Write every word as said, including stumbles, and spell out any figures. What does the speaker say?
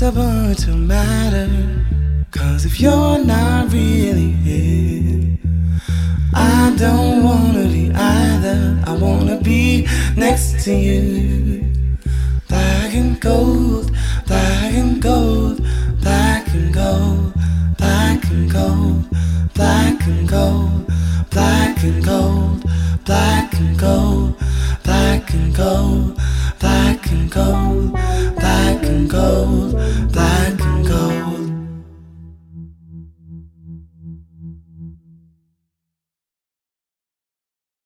stubborn to matter. Cause if you're not really here, I don't wanna be either. I wanna be next to you. Black and gold, black and gold, black and gold, black and gold, black and gold, black and gold, black and gold, black and gold, black and gold, black